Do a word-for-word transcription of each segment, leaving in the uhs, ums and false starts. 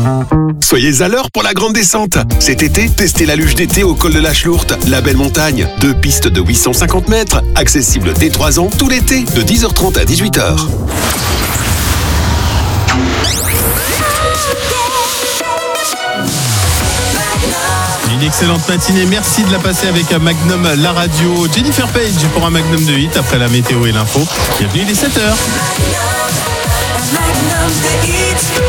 Soyez à l'heure pour la grande descente. Cet été, testez la luge d'été au col de la Schlourte, la belle montagne. Deux pistes de huit cent cinquante mètres, accessibles dès trois ans, tout l'été, de dix heures trente à dix-huit heures. Une excellente matinée, merci de la passer avec Magnum, la radio. Jennifer Page pour un Magnum de hit après la météo et l'info. Bienvenue, il est sept heures. Magnum de hit.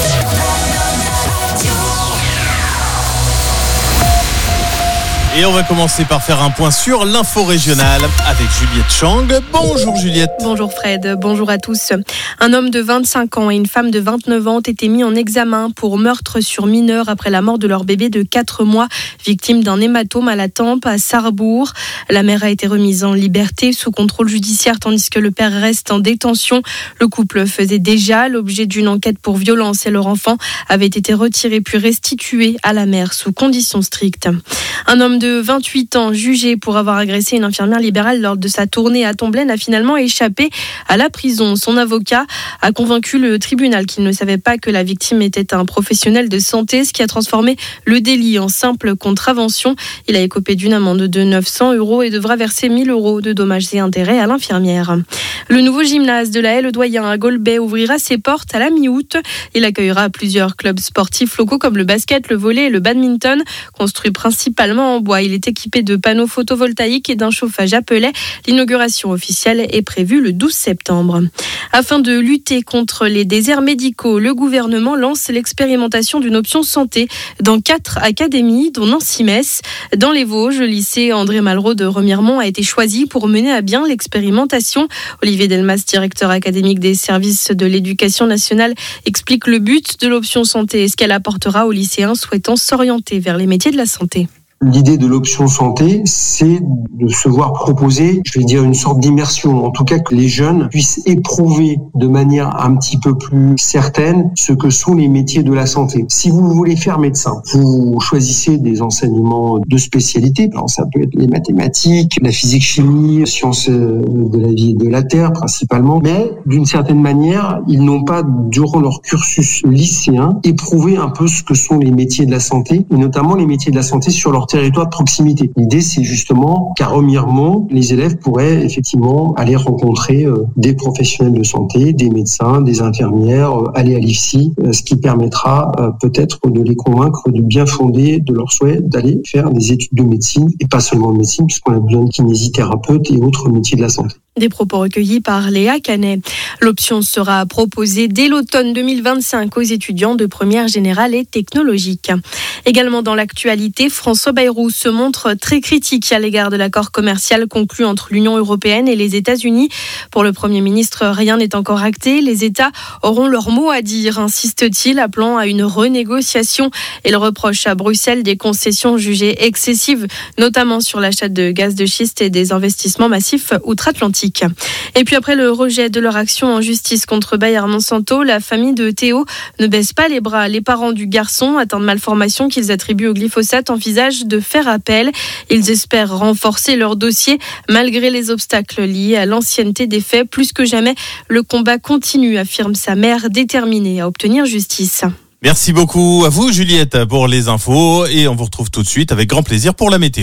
Et on va commencer par faire un point sur l'info régionale avec Juliette Chang. Bonjour Juliette. Bonjour Fred, bonjour à tous. Un homme de vingt-cinq ans et une femme de vingt-neuf ans ont été mis en examen pour meurtre sur mineur après la mort de leur bébé de quatre mois, victime d'un hématome à la tempe à Sarrebourg. La mère a été remise en liberté sous contrôle judiciaire tandis que le père reste en détention. Le couple faisait déjà l'objet d'une enquête pour violence et leur enfant avait été retiré puis restitué à la mère sous conditions strictes. Un homme de vingt-huit ans, jugé pour avoir agressé une infirmière libérale lors de sa tournée à Tomblaine, a finalement échappé à la prison. Son avocat a convaincu le tribunal qu'il ne savait pas que la victime était un professionnel de santé, ce qui a transformé le délit en simple contravention. Il a écopé d'une amende de neuf cents euros et devra verser mille euros de dommages et intérêts à l'infirmière. Le nouveau gymnase de la Haie-le-Doyen à Golbey ouvrira ses portes à la mi-août. Il accueillera plusieurs clubs sportifs locaux comme le basket, le volley et le badminton, construits principalement en bois. Il est équipé de panneaux photovoltaïques et d'un chauffage à pellet. L'inauguration officielle est prévue le douze septembre. Afin de lutter contre les déserts médicaux, le gouvernement lance l'expérimentation d'une option santé dans quatre académies, dont Nancy-Metz. Dans les Vosges, le lycée André Malraux de Remiremont a été choisi pour mener à bien l'expérimentation. Olivier Delmas, directeur académique des services de l'éducation nationale, explique le but de l'option santé et ce qu'elle apportera aux lycéens souhaitant s'orienter vers les métiers de la santé. L'idée de l'option santé, c'est de se voir proposer, je vais dire, une sorte d'immersion. En tout cas, que les jeunes puissent éprouver de manière un petit peu plus certaine ce que sont les métiers de la santé. Si vous voulez faire médecin, vous choisissez des enseignements de spécialité. Alors, ça peut être les mathématiques, la physique-chimie, sciences de la vie et de la terre principalement. Mais d'une certaine manière, ils n'ont pas, durant leur cursus lycéen, éprouvé un peu ce que sont les métiers de la santé, et notamment les métiers de la santé sur leur territoire de proximité. L'idée, c'est justement qu'à Remiremont, les élèves pourraient effectivement aller rencontrer euh, des professionnels de santé, des médecins, des infirmières, euh, aller à l'I F S I, euh, ce qui permettra euh, peut-être de les convaincre du bien fondé de leur souhait d'aller faire des études de médecine, et pas seulement de médecine, puisqu'on a besoin de kinésithérapeutes et autres métiers de la santé. Des propos recueillis par Léa Canet. L'option sera proposée dès l'automne deux mille vingt-cinq aux étudiants de première générale et technologique. Également dans l'actualité, François Bayrou se montre très critique à l'égard de l'accord commercial conclu entre l'Union européenne et les États-Unis. Pour le Premier ministre, rien n'est encore acté. Les États auront leur mot à dire, insiste-t-il, appelant à une renégociation. Il reproche à Bruxelles des concessions jugées excessives, notamment sur l'achat de gaz de schiste et des investissements massifs outre-Atlantique. Et puis après le rejet de leur action en justice contre Bayer Monsanto, la famille de Théo ne baisse pas les bras. Les parents du garçon, atteints de malformation qu'ils attribuent au glyphosate, envisagent de faire appel. Ils espèrent renforcer leur dossier malgré les obstacles liés à l'ancienneté des faits. Plus que jamais, le combat continue, affirme sa mère, déterminée à obtenir justice. Merci beaucoup à vous Juliette pour les infos et on vous retrouve tout de suite avec grand plaisir pour la météo.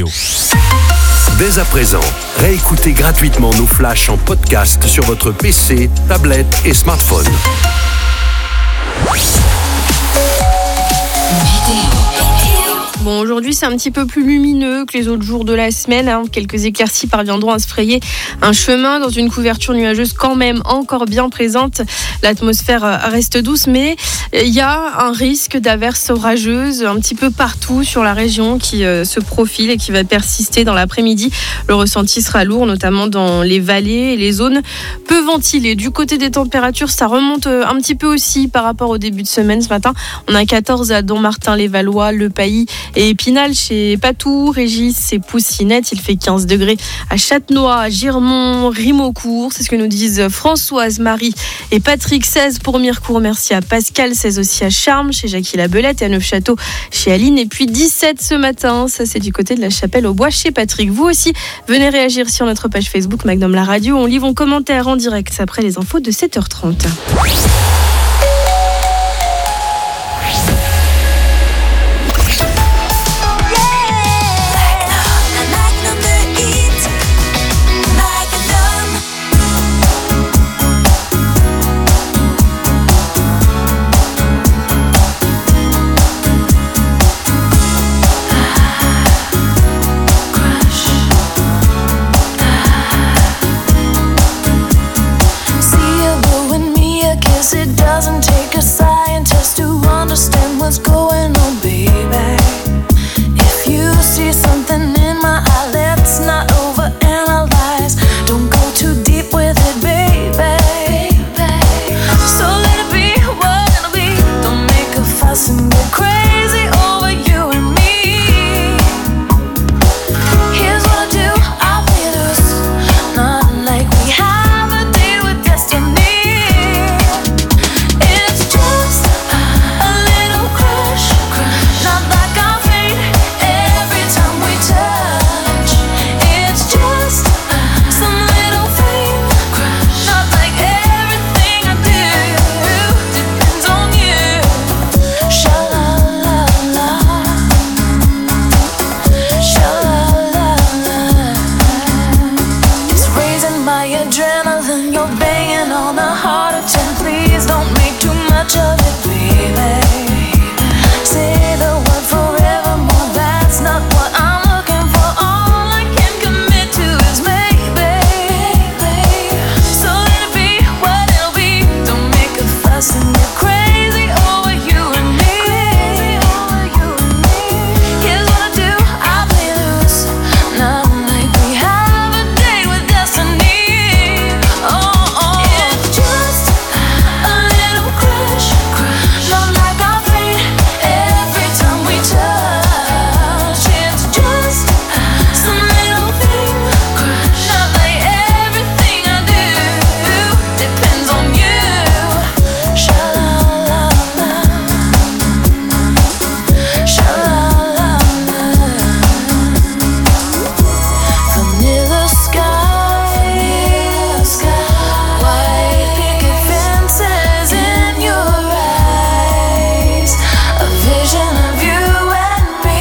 Dès à présent, réécoutez gratuitement nos flashs en podcast sur votre P C, tablette et smartphone. Bon, aujourd'hui, c'est un petit peu plus lumineux que les autres jours de la semaine. Hein. Quelques éclaircies parviendront à se frayer un chemin dans une couverture nuageuse quand même encore bien présente. L'atmosphère reste douce, mais il y a un risque d'averses orageuses un petit peu partout sur la région qui euh, se profile et qui va persister dans l'après-midi. Le ressenti sera lourd, notamment dans les vallées et les zones peu ventilées. Du côté des températures, ça remonte un petit peu aussi par rapport au début de semaine. Ce matin, on a quatorze à Dommartin-les-Valois, Le Pailly et Épinal. Chez Patou, Régis et Poussinette, il fait quinze degrés à Châtenois, Girmont, Rimeaucourt. C'est ce que nous disent Françoise, Marie et Patrick. seize pour Mirecourt, merci à Pascal. seize aussi à Charmes, chez Jackie Labelette, et à Neufchâteau, chez Aline. Et puis dix-sept ce matin, ça c'est du côté de la Chapelle-aux-Bois, chez Patrick. Vous aussi, venez réagir sur notre page Facebook Magnum La Radio. On lit vos commentaires en direct après les infos de sept heures trente. fuss and get crazy over you and me. Here's what I do, I play loose. Not like we have a deal with destiny. It's just a little crush, not like our fate every time we touch. It's just some little thing, not like everything I do depends on you. Sha-la-la-la, sha-la-la-la. It's raising my adrenaline, you're banging on the heart of ten. Please don't make too much of it, baby. Say the word forevermore, that's not what I'm looking for. All I can commit to is maybe. So let it be what it'll be. Don't make a fuss and get crazy over you and me. Here's what I do, I play loose. Not like we have a date with destiny. Oh, oh. It's just a little crush, not like our fate every time we touch. It's just some little thing, not like everything I do depends on you. Sha-la-la-la, sha-la-la-la. Vanilla skies, white picket fences in your eyes, a vision of you and me.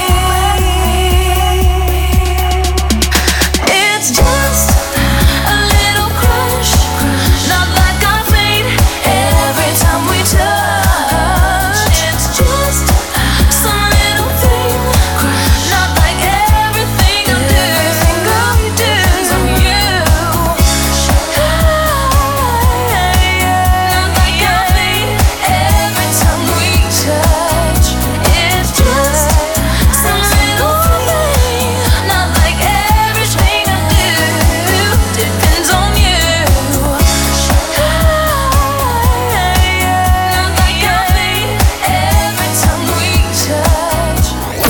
It's just a little crush, not like our fate every time we touch. It's just some little thing, not like everything I do. Girl, you do on you. Not like our fate every time we touch. It's just some little thing, not like everything I do depends on you. Not like our fate every time we touch.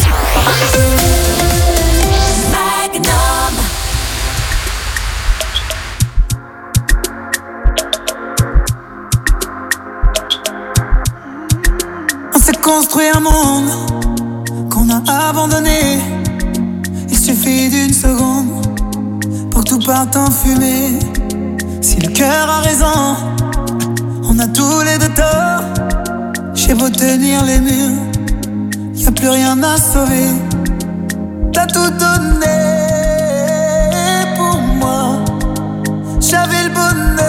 Magnum. On s'est construit un monde qu'on a abandonné. Il suffit d'une seconde pour que tout parte en fumée. Si le cœur a raison, on a tous les deux tort. J'ai beau tenir les murs, y a plus rien à sauver. T'as tout donné pour moi. J'avais le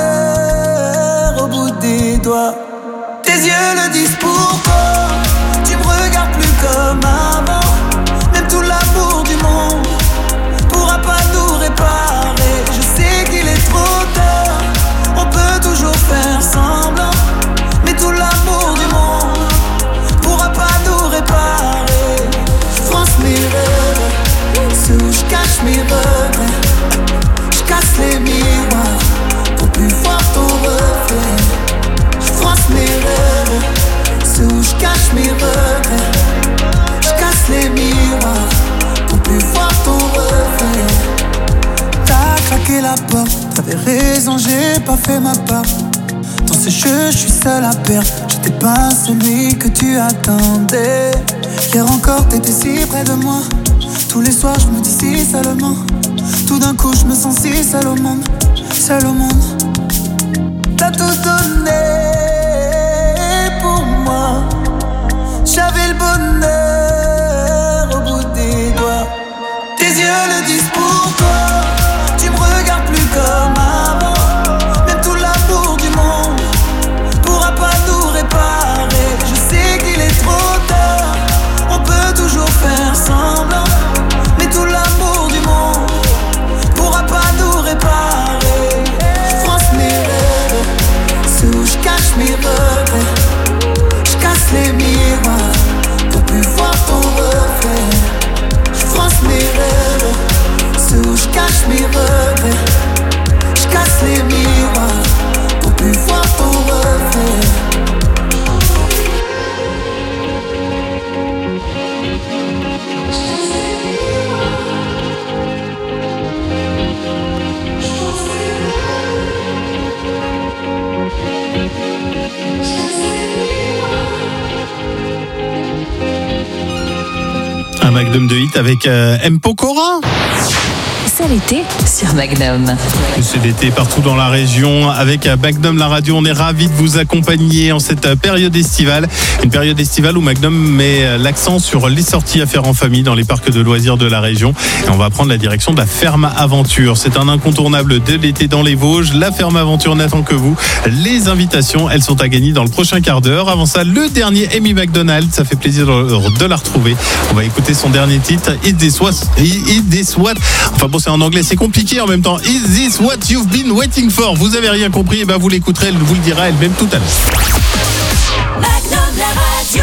bonheur au bout des doigts. Tes yeux le disent pourquoi. Tu me regardes plus comme avant. Même tout l'amour du monde pourra pas nous réparer. Je sais qu'il est trop tard. On peut toujours faire semblant, mais tout l'amour du monde pourra pas nous réparer. Je fronce mes rêves, ceux où je cache mes regrets. Je casse les miroirs pour plus voir ton reflet. Je fronce mes rêves, ceux où je cache mes regrets. Je casse les miroirs pour plus voir ton reflet. T'as claqué la porte, t'avais raison, j'ai pas fait ma part. Dans ce jeu, je suis seul à perdre. J'étais pas celui que tu attendais. Hier encore, t'étais si près de moi. Tous les soirs, je me dis si seulement. Tout d'un coup, je me sens si seul au monde. Seul au monde. T'as tout donné pour moi. J'avais le bonheur au bout des doigts. Tes yeux le disent pourquoi. Tu me regardes plus comme avant. Même tout l'amour du monde pourra pas nous réparer. Je sais qu'il est trop tard. On peut toujours faire semblant, mais tout l'amour du monde pourra pas nous réparer. Je fronce mes rêves, ceux où je cache mes regrets. Je casse les miroirs pour plus Un Magnum de hit avec euh, M. Pokora. C'est l'été sur Magnum. C'est l'été partout dans la région. Avec Magnum la radio, on est ravis de vous accompagner en cette période estivale. Une période estivale où Magnum met l'accent sur les sorties à faire en famille dans les parcs de loisirs de la région. Et on va prendre la direction de la Ferme Aventure. C'est un incontournable de l'été dans les Vosges. La Ferme Aventure n'attend que vous. Les invitations, elles sont à gagner dans le prochain quart d'heure. Avant ça, le dernier Amy McDonald. Ça fait plaisir de la retrouver. On va écouter son dernier titre, Is This What? Is This What? Enfin bon, c'est en anglais, c'est compliqué en même temps. Is this what you've been waiting for? Vous avez rien compris, et ben vous l'écouterez, elle vous le dira elle-même tout à l'heure. Magnum la radio.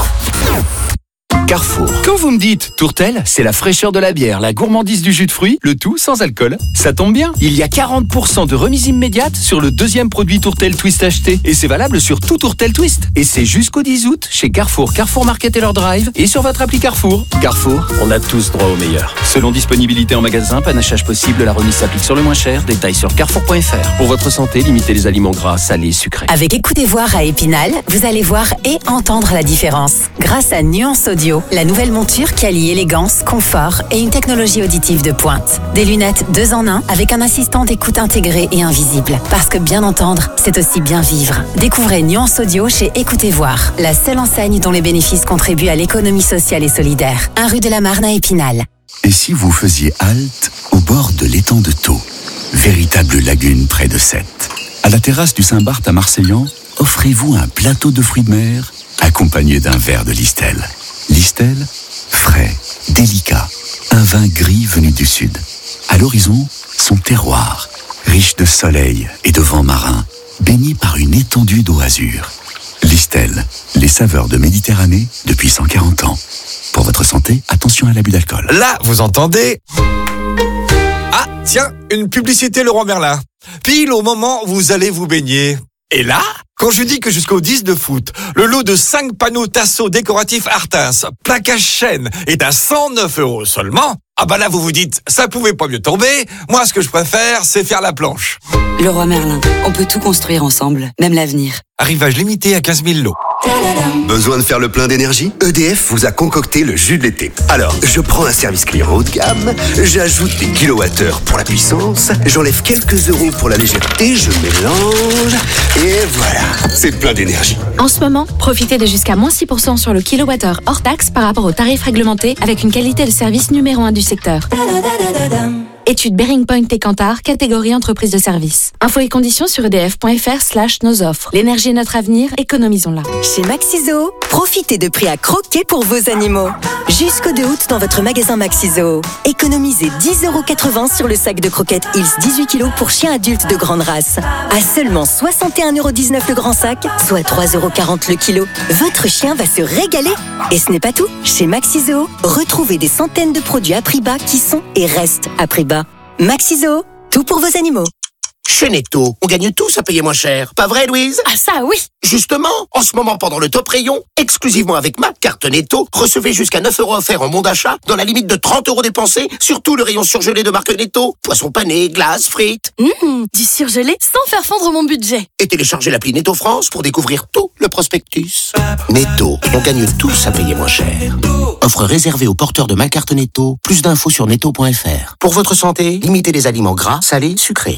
Carrefour. Quand vous me dites tourtel, c'est la fraîcheur de la bière, la gourmandise du jus de fruits, le tout sans alcool. Ça tombe bien, il y a quarante pour cent de remise immédiate sur le deuxième produit tourtel Twist acheté. Et c'est valable sur tout tourtel Twist. Et c'est jusqu'au dix août chez Carrefour, Carrefour Market et leur drive et sur votre appli Carrefour. Carrefour, on a tous droit au meilleur. Selon disponibilité en magasin, panachage possible, la remise s'applique sur le moins cher. Détails sur carrefour point f r. Pour votre santé, limitez les aliments gras, salés, sucrés. Avec Écoutez voir à Épinal, vous allez voir et entendre la différence. Grâce à Nuance Audio, la nouvelle monture qui allie élégance, confort et une technologie auditive de pointe. Des lunettes deux en un avec un assistant d'écoute intégré et invisible. Parce que bien entendre, c'est aussi bien vivre. Découvrez Nuance Audio chez Écoutez voir, la seule enseigne dont les bénéfices contribuent à l'économie sociale et solidaire. un rue de la Marne à Épinal. Et si vous faisiez halte au bord de l'étang de Thau, véritable lagune près de Sète? À la terrasse du Saint-Barth à Marseillan, offrez-vous un plateau de fruits de mer accompagné d'un verre de Listel. Listel, frais, délicat, un vin gris venu du sud. À l'horizon, son terroir, riche de soleil et de vent marin, baigné par une étendue d'eau azur. Listel, les saveurs de Méditerranée depuis cent quarante ans. Pour votre santé, attention à l'abus d'alcool. Là, vous entendez? Ah, tiens, une publicité Leroy Merlin. Pile au moment où vous allez vous baigner. Et là, quand je dis que jusqu'au dix de foot, le lot de cinq panneaux Tasso décoratifs Artins, plaquage chêne, est à cent neuf euros seulement, ah bah là vous vous dites, ça pouvait pas mieux tomber, moi ce que je préfère, c'est faire la planche. Leroy Merlin, on peut tout construire ensemble, même l'avenir. Arrivage limité à quinze mille lots. Besoin de faire le plein d'énergie? E D F vous a concocté le jus de l'été. Alors, je prends un service client haut de gamme, j'ajoute des kilowattheures pour la puissance, j'enlève quelques euros pour la légèreté, je mélange, et voilà, c'est plein d'énergie. En ce moment, profitez de jusqu'à moins six pour cent sur le kilowattheure hors taxe par rapport au tarif réglementé avec une qualité de service numéro un du secteur. Étude Bearing Point et Kantar, catégorie entreprise de service. Infos et conditions sur edf.fr slash nos offres. L'énergie est notre avenir, économisons-la. Chez Maxiso, profitez de prix à croquer pour vos animaux. Jusqu'au deux août dans votre magasin Maxiso. Économisez dix euros quatre-vingts sur le sac de croquettes Hills dix-huit kilos pour chiens adultes de grande race. À seulement soixante et un euros dix-neuf le grand sac, soit trois euros quarante le kilo. Votre chien va se régaler. Et ce n'est pas tout. Chez Maxiso, retrouvez des centaines de produits à prix bas qui sont et restent à prix bas. Maxiso, tout pour vos animaux. Chez Netto, on gagne tous à payer moins cher. Pas vrai, Louise? Ah ça, oui. Justement, en ce moment, pendant le top rayon, exclusivement avec ma carte Netto, recevez jusqu'à neuf euros offerts en bon d'achat, dans la limite de trente euros dépensés, sur tout le rayon surgelé de marque Netto. Poisson pané, glace, frites. Mmh, du surgelé sans faire fondre mon budget. Et téléchargez l'appli Netto France pour découvrir tout le prospectus. Netto, on gagne tous à payer moins cher. Offre réservée aux porteurs de ma carte Netto. Plus d'infos sur netto point f r. Pour votre santé, limitez les aliments gras, salés, sucrés.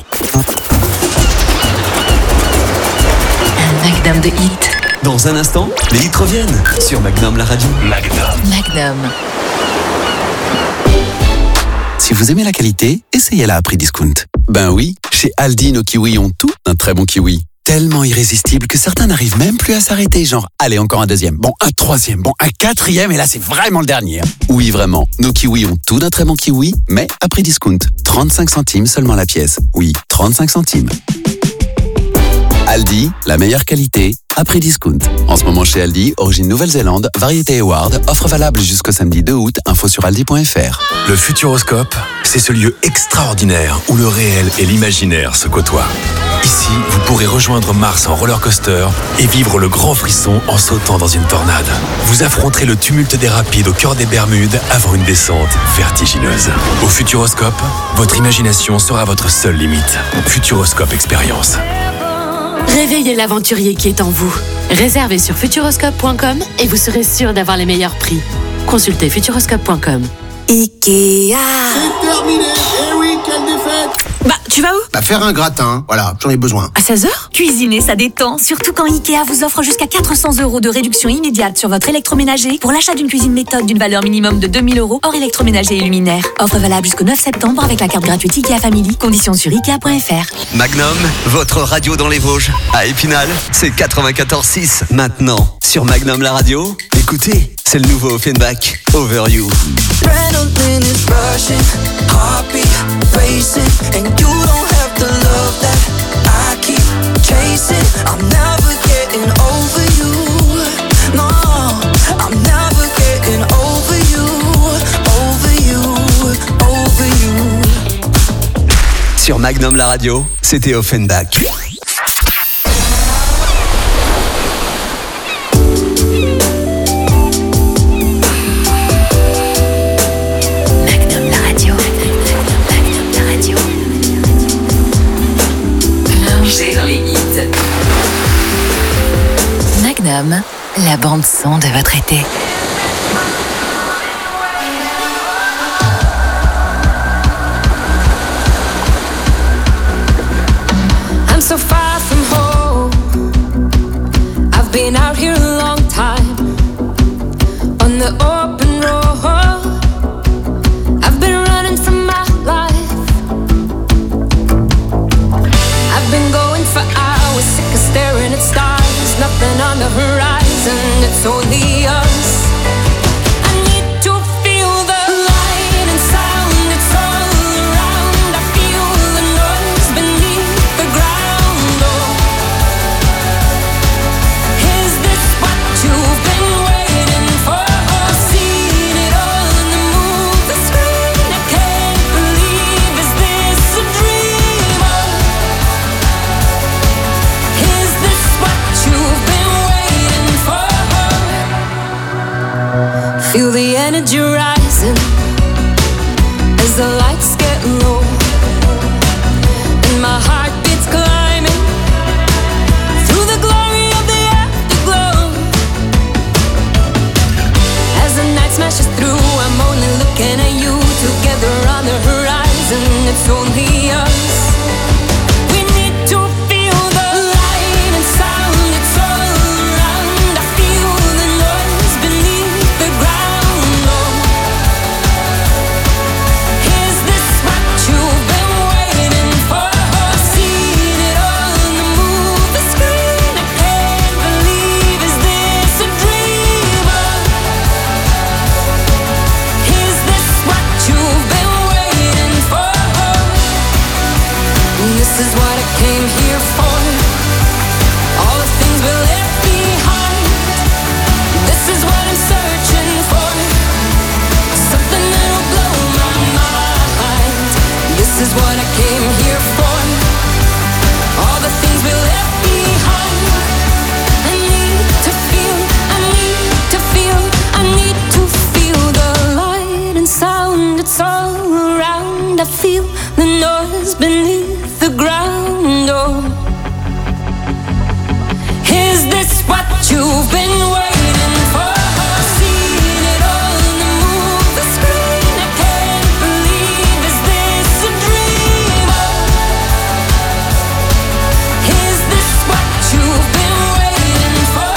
Magnum de hit. Dans un instant, les hits reviennent sur Magnum la radio. Magnum. Magnum. Si vous aimez la qualité, essayez-la à prix discount. Ben oui, chez Aldi, nos kiwis ont tout un très bon kiwi. Tellement irrésistible que certains n'arrivent même plus à s'arrêter, genre, allez, encore un deuxième, bon, un troisième, bon, un quatrième, et là, c'est vraiment le dernier. Oui, vraiment, nos kiwis ont tout d'un très bon kiwi, mais à prix discount. trente-cinq centimes seulement la pièce. Oui, trente-cinq centimes. Aldi, la meilleure qualité, à prix discount. En ce moment chez Aldi, origine Nouvelle-Zélande, variété Award, offre valable jusqu'au samedi deux août, info sur aldi point f r. Le Futuroscope, c'est ce lieu extraordinaire où le réel et l'imaginaire se côtoient. Ici, vous pourrez rejoindre Mars en roller coaster et vivre le grand frisson en sautant dans une tornade. Vous affronterez le tumulte des rapides au cœur des Bermudes avant une descente vertigineuse. Au Futuroscope, votre imagination sera votre seule limite. Futuroscope Expérience. Réveillez l'aventurier qui est en vous. Réservez sur futuroscope point com et vous serez sûr d'avoir les meilleurs prix. Consultez futuroscope point com. Ikea. C'est terminé. Eh oui, quelle défaite. Bah, tu vas où? Bah, faire un gratin. Voilà, j'en ai besoin. À seize heures? Cuisiner, ça détend. Surtout quand Ikea vous offre jusqu'à quatre cents euros de réduction immédiate sur votre électroménager pour l'achat d'une cuisine méthode d'une valeur minimum de deux mille euros hors électroménager et luminaire. Offre valable jusqu'au neuf septembre avec la carte gratuite Ikea Family. Conditions sur ikea point f r. Magnum, votre radio dans les Vosges. À Épinal, c'est quatre-vingt-quatorze six. Maintenant, sur Magnum la radio, écoutez, c'est le nouveau Offenbach, Over You. Adrenaline is rushing, heartbeat racing, and you don't have the love that I keep chasing. I'm never getting over you. No, I'm never getting over you, over you, over you. Sur Magnum la radio, c'était Offenbach. Magnum, la bande son de votre été. I'm so far from home. I've been out here a long time on the open road. I've been running from my life. I've been going for hours, sick of staring at stars. Nothing on the horizon, it's only us. I need to feel the light and sound, it's all around. I feel the noise beneath the ground. Oh, is this what you've been waiting for? Seen it all in the movie screen. I can't believe, is this a dream? Oh, is this what you've been waiting for? Feel the energy rising as the lights get low, and my heart beats climbing through the glory of the afterglow. As the night smashes through, I'm only looking at you. Together on the horizon, it's only us. We need to feel the light and sound, it's all around. I feel the noise beneath the ground. Oh, is this what you've been waiting for? Seen it all in the movie screen. I can't believe, is this a dream? Is this what you've been waiting for? This is what I came here for. All the things we left behind. This is what I'm searching for. Something that'll blow my mind. This is what I came here for. All the things we left behind. I need to feel, I need to feel, I need to feel the light and sound. It's all around. I feel the noise beneath the ground. Oh, is this what you've been waiting for? Seen it all in the movie screen. I can't believe, is this a dream? Oh, is this what you've been waiting for?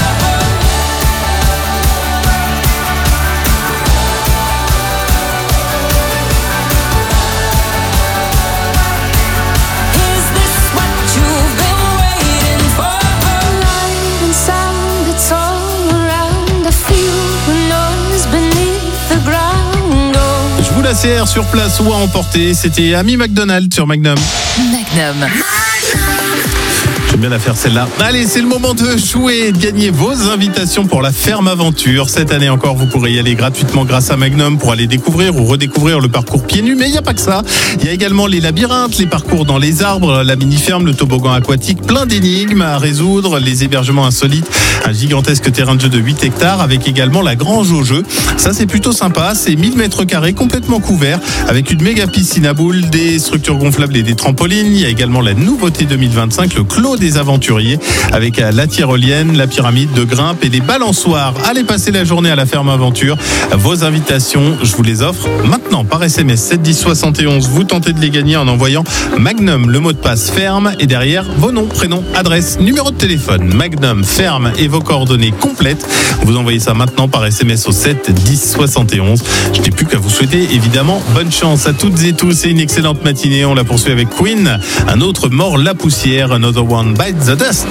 Is this what you've been waiting for? Light and sound, it's all around. I feel the noise beneath the ground. Oh. Je vous la sers sur place ou à emporter. C'était Amy McDonald sur Magnum. Magnum. J'aime bien la faire celle-là. Allez, c'est le moment de jouer et de gagner vos invitations pour la Ferme Aventure. Cette année encore, vous pourrez y aller gratuitement grâce à Magnum pour aller découvrir ou redécouvrir le parcours pieds nus. Mais il n'y a pas que ça. Il y a également les labyrinthes, les parcours dans les arbres, la mini-ferme, le toboggan aquatique, plein d'énigmes à résoudre, les hébergements insolites, un gigantesque terrain de jeu de huit hectares avec également la grange au jeu. Ça, c'est plutôt sympa. C'est mille mètres carrés complètement couverts avec une méga piscine à boules, des structures gonflables et des trampolines. Il y a également la nouveauté deux mille vingt-cinq, le Clos des les aventuriers avec la tyrolienne, la pyramide de grimpe et des balançoires. Allez passer la journée à la ferme aventure. Vos invitations, je vous les offre maintenant par S M S sept dix soixante et onze. Vous tentez de les gagner en envoyant Magnum, le mot de passe ferme et derrière vos noms, prénoms, adresse, numéro de téléphone. Magnum, ferme et vos coordonnées complètes. Vous envoyez ça maintenant par S M S au sept dix soixante et onze. Je n'ai plus qu'à vous souhaiter évidemment bonne chance à toutes et tous et une excellente matinée. On la poursuit avec Queen. Un autre mord la poussière. Another One Bites the Dust.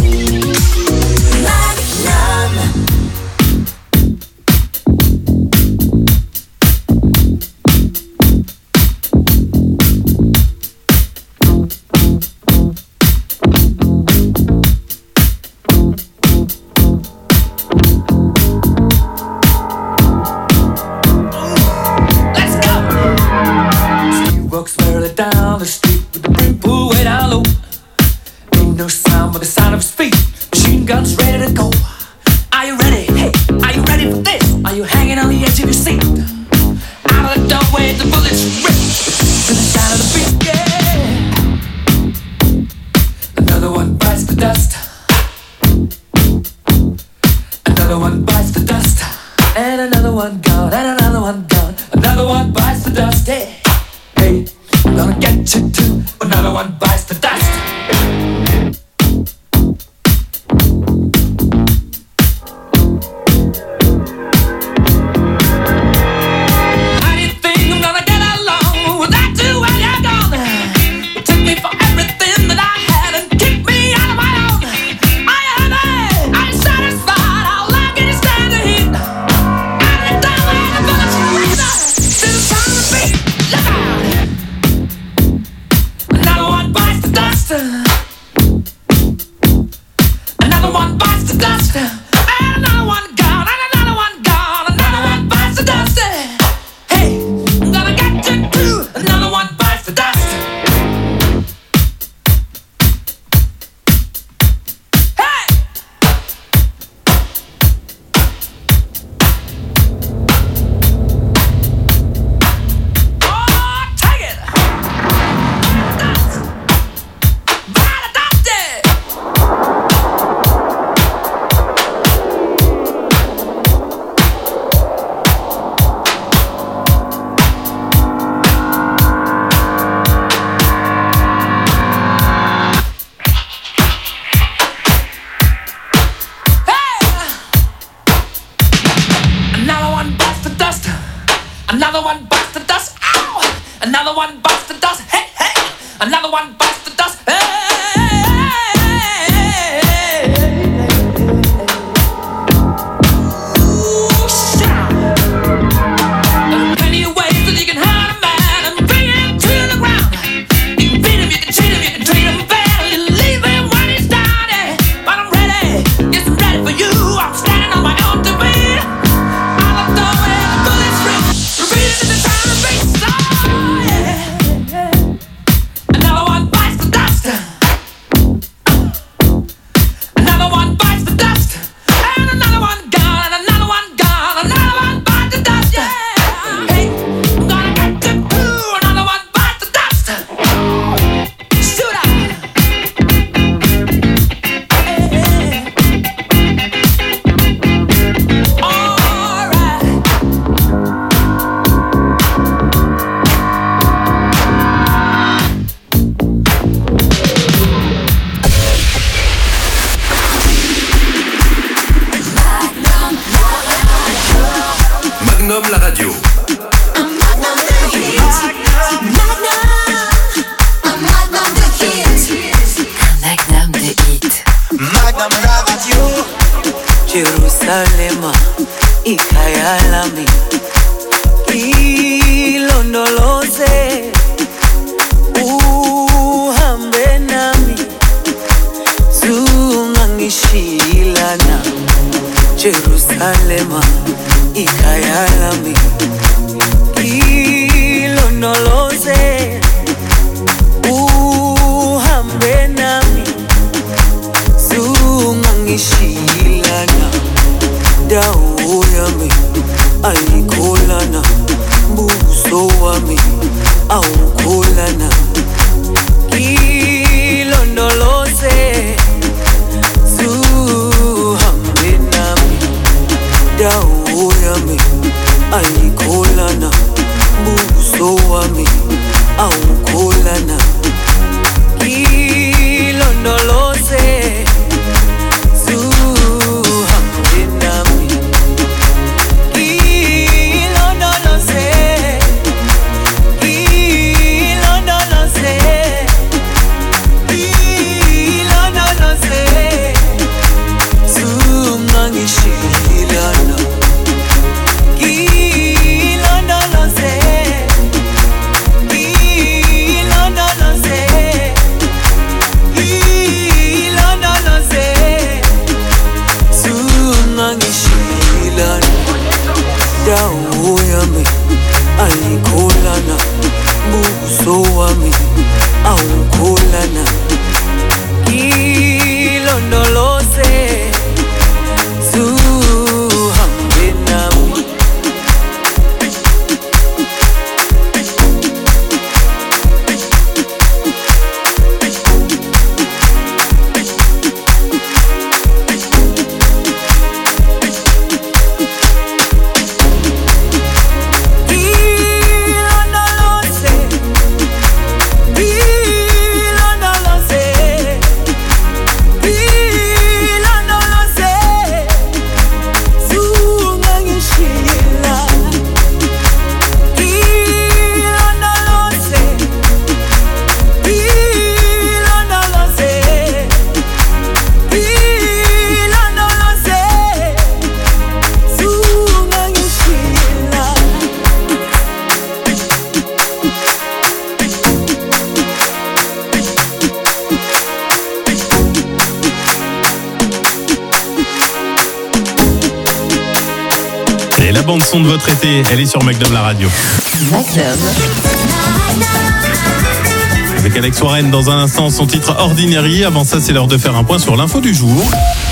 Magnum la radio. Magnum de hit. Magnum la radio. Jerusalema ikayalami ilondoloze uhambe nami zungangishilana Jerusalema ikayalami ilondoloze uhambe nami zungangishilana dawo yami ayikholana buso wami awukholana ilondoloze yami ayikholana buso wami awukholana ilondoloze zuhambe nami ilondoloze ilondoloze ilondoloze zungangishilana ilondoloze ilondoloze ilondoloze zungangishilana dawo yami ayikholana buso wami awukholana ilondoloze zuhambe nami ilondoloze ilondoloze ilondoloze zungangishila ilondoloze ilondoloze ilondoloze zungangishila Et la bande son de votre été, elle est sur Magnum la radio. Avec Alex Warren dans un instant, son titre Ordinary. Avant ça, c'est l'heure de faire un point sur l'info du jour.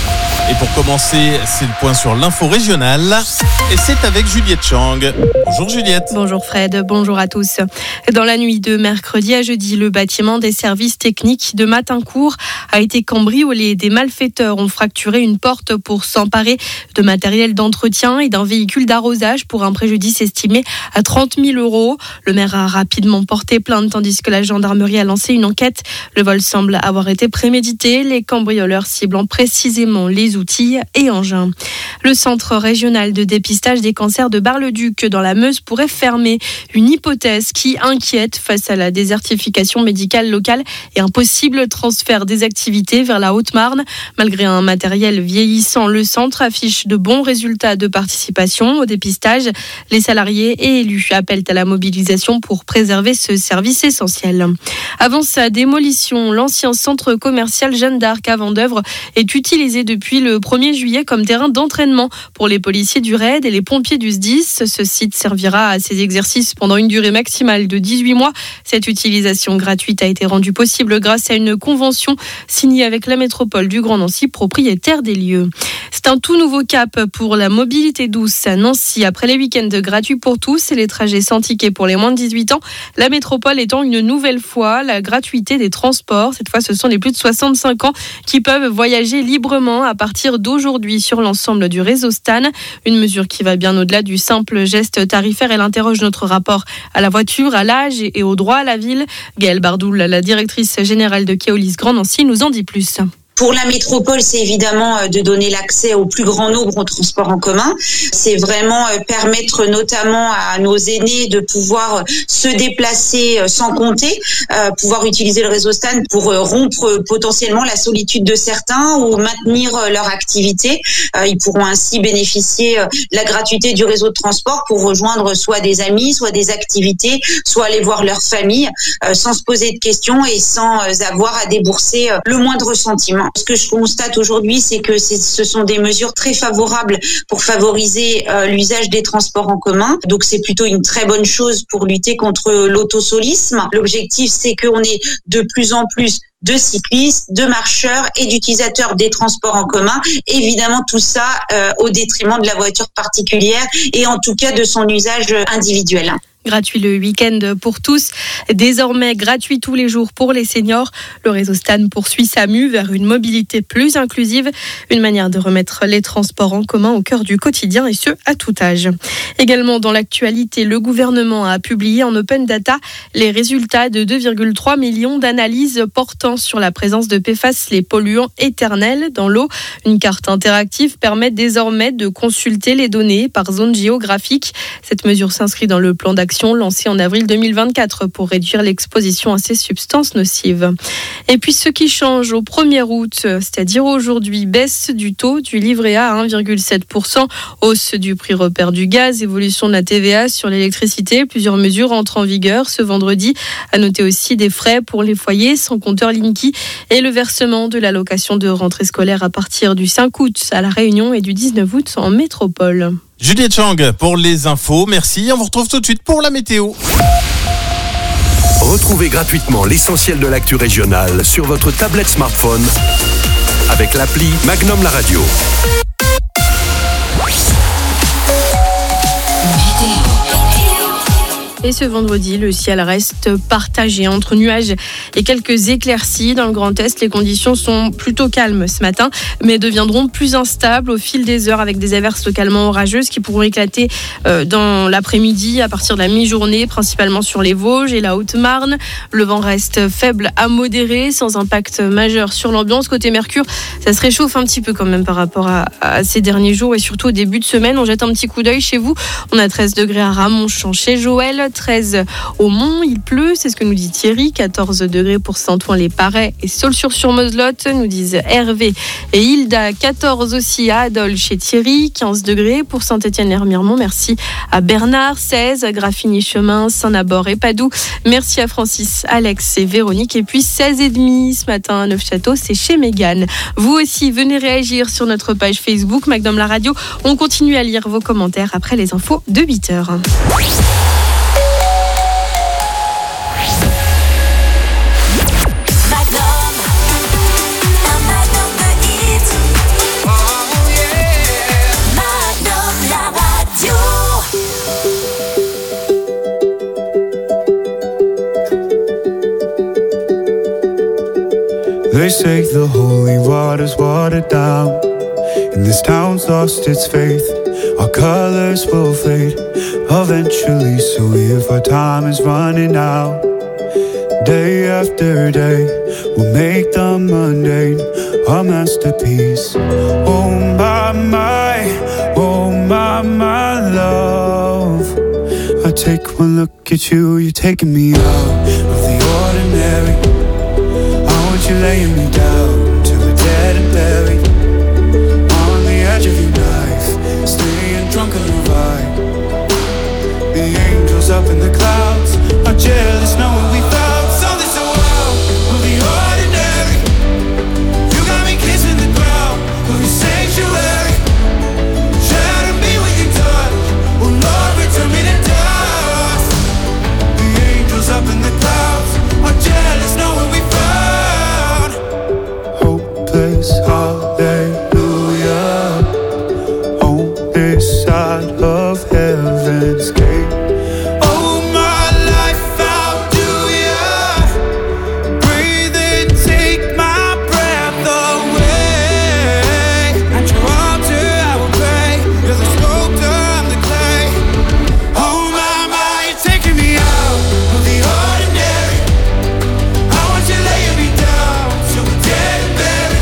Et pour commencer, c'est le point sur l'info régionale. Et c'est avec Juliette Chang. Bonjour Juliette. Bonjour Fred, bonjour à tous. Dans la nuit de mercredi à jeudi, le bâtiment des services techniques de Matincourt a été cambriolé. Des malfaiteurs ont fracturé une porte pour s'emparer de matériel d'entretien et d'un véhicule d'arrosage pour un préjudice estimé à trente mille euros. Le maire a rapidement porté plainte tandis que la gendarmerie a lancé une enquête. Le vol semble avoir été prémédité, les cambrioleurs ciblant précisément les outils et engins. Le centre régional de dépistage des cancers de Bar-le-Duc dans la Meuse pourrait fermer. Une hypothèse qui inquiète face à la désertification médicale locale et un possible transfert des activités vers la Haute-Marne. Malgré un matériel vieillissant, le centre affiche de bons résultats de participation au dépistage. Les salariés et élus appellent à la mobilisation pour préserver ce service essentiel. Avant sa démolition, l'ancien centre commercial Jeanne d'Arc à Vendeuvre est utilisé depuis le premier juillet comme terrain d'entraînement pour les policiers du raid et les pompiers du S D I S. Ce site servira à ces exercices pendant une durée maximale de dix-huit mois. Cette utilisation gratuite a été rendue possible grâce à une convention signée avec la métropole du Grand Nancy, propriétaire des lieux. C'est un tout nouveau cap pour la mobilité douce à Nancy. Après les week-ends gratuits pour tous et les trajets sans ticket pour les moins de dix-huit ans, la métropole étend une nouvelle fois la gratuité des transports. Cette fois, ce sont les plus de soixante-cinq ans qui peuvent voyager librement à partir d'aujourd'hui sur l'ensemble du réseau Stan. Une mesure qui va bien au-delà du simple geste tarifaire. Elle interroge notre rapport à la voiture, à l'âge et au droit à la ville. Gaëlle Bardoul, la directrice générale de Keolis Grand Nancy, nous en dit plus. Pour la métropole, c'est évidemment de donner l'accès au plus grand nombre au transport en commun. C'est vraiment permettre notamment à nos aînés de pouvoir se déplacer sans compter, pouvoir utiliser le réseau Stan pour rompre potentiellement la solitude de certains ou maintenir leur activité. Ils pourront ainsi bénéficier de la gratuité du réseau de transport pour rejoindre soit des amis, soit des activités, soit aller voir leur famille sans se poser de questions et sans avoir à débourser le moindre sentiment. Ce que je constate aujourd'hui, c'est que c'est, ce sont des mesures très favorables pour favoriser euh, l'usage des transports en commun. Donc c'est plutôt une très bonne chose pour lutter contre l'autosolisme. L'objectif, c'est qu'on ait de plus en plus de cyclistes, de marcheurs et d'utilisateurs des transports en commun. Évidemment, tout ça euh, au détriment de la voiture particulière et en tout cas de son usage individuel. Gratuit le week-end pour tous. Désormais gratuit tous les jours pour les seniors. Le réseau Stan poursuit sa mue vers une mobilité plus inclusive. Une manière de remettre les transports en commun au cœur du quotidien et ce, à tout âge. Également dans l'actualité, le gouvernement a publié en open data les résultats de deux virgule trois millions d'analyses portant sur la présence de P F A S, les polluants éternels, dans l'eau. Une carte interactive permet désormais de consulter les données par zone géographique. Cette mesure s'inscrit dans le plan d'action lancé en avril deux mille vingt-quatre pour réduire l'exposition à ces substances nocives. Et puis ce qui change au premier août, c'est-à-dire aujourd'hui, baisse du taux du livret A à un virgule sept pour cent, hausse du prix repère du gaz, évolution de la T V A sur l'électricité. Plusieurs mesures entrent en vigueur ce vendredi. À noter aussi des frais pour les foyers sans compteur Linky et le versement de l'allocation de rentrée scolaire à partir du cinq août à La Réunion et du dix-neuf août en métropole. Juliette Chang pour les infos, merci. On vous retrouve tout de suite pour la météo. Retrouvez gratuitement l'essentiel de l'actu régionale sur votre tablette smartphone avec l'appli Magnum La Radio. Et ce vendredi, le ciel reste partagé entre nuages et quelques éclaircies. Dans le Grand Est, les conditions sont plutôt calmes ce matin, mais deviendront plus instables au fil des heures avec des averses localement orageuses qui pourront éclater dans l'après-midi à partir de la mi-journée, principalement sur les Vosges et la Haute-Marne. Le vent reste faible à modéré, sans impact majeur sur l'ambiance. Côté Mercure, ça se réchauffe un petit peu quand même par rapport à, à ces derniers jours et surtout au début de semaine. On jette un petit coup d'œil chez vous. On a treize degrés à Ramonchon chez Joël, treize au Mont, il pleut, c'est ce que nous dit Thierry, quatorze degrés pour Saint-Ouen-les-Parais et Saulxures-sur-Moselotte, nous disent Hervé et Hilda, quatorze aussi à Adol chez Thierry, quinze degrés pour Saint-Étienne-les-Remiremont, merci à Bernard, seize à Graffigny-Chemin, Saint-Nabord et Padoue, merci à Francis, Alex et Véronique, et puis seize et demi ce matin à Neufchâteau, c'est chez Mégane. Vous aussi, venez réagir sur notre page Facebook Magnum La Radio, on continue à lire vos commentaires après les infos de huit heures. They say the holy water's watered down, and this town's lost its faith. Our colors will fade eventually, so if our time is running out, day after day, we'll make the mundane a masterpiece. Oh my, my, oh my, my love, I take one look at you, you're taking me out of the ordinary. You're laying me down to a dead and buried on the edge of your knife, staying drunk on your vibe. The angels up in the clouds are jealous knowing we found something so wild of the ordinary. You got me kissing the ground of your sanctuary. Shatter me with your touch, oh Lord, return me to dust. The angels up in the clouds are jealous knowing we found hallelujah on this side of heaven's gate. Oh, my life, how do ya breathe and take my breath away? At your altar I will pray, you're the sculptor, I'm the clay. Oh my, my, you're taking me out of the ordinary. I want you laying me down so we're dead and buried.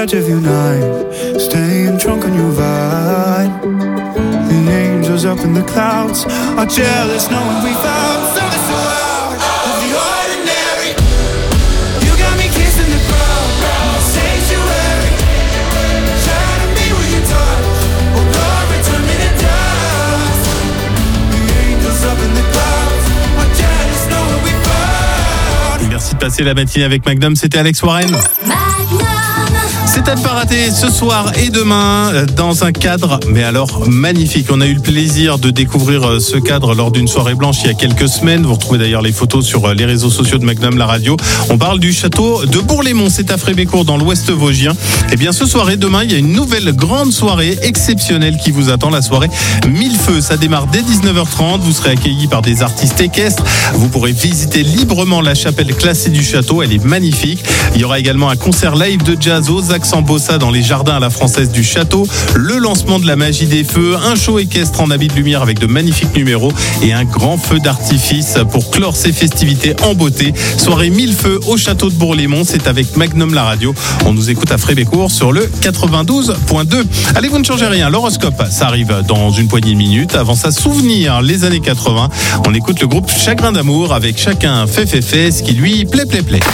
edge of your night, staying drunk on your vibe. The angels up in the clouds are jealous knowing we found something so out of the ordinary. You got me kissing the ground, sanctuary. Shine on me with your touch, oh Lord, return me to dust. The angels up in the clouds are jealous knowing we found. Merci de passer la matinée avec Magnum, c'était Alex Warren. C'est à ne pas rater ce soir et demain dans un cadre, mais alors magnifique. On a eu le plaisir de découvrir ce cadre lors d'une soirée blanche il y a quelques semaines. Vous retrouvez d'ailleurs les photos sur les réseaux sociaux de Magnum la radio. On parle du château de Bourg-les-Monts, c'est à Frébécourt dans l'Ouest vosgien. Et bien ce soir et demain, il y a une nouvelle grande soirée exceptionnelle qui vous attend, la soirée Mille Feux. Ça démarre dès dix-neuf heures trente. Vous serez accueillis par des artistes équestres. Vous pourrez visiter librement la chapelle classée du château. Elle est magnifique. Il y aura également un concert live de jazz aux accents bossa dans les jardins à la française du château, le lancement de la magie des feux, un show équestre en habit de lumière avec de magnifiques numéros et un grand feu d'artifice pour clore ces festivités en beauté. Soirée Mille Feux au château de Bourg-les-Monts, c'est avec Magnum la radio. On nous écoute à Frébécourt sur le quatre-vingt-douze point deux. Allez, vous ne changez rien, l'horoscope, ça arrive dans une poignée de minutes. Avant ça, souvenir les années quatre-vingts. On écoute le groupe Chagrin d'amour avec Chacun fait fait fait ce qui lui plaît plaît plaît.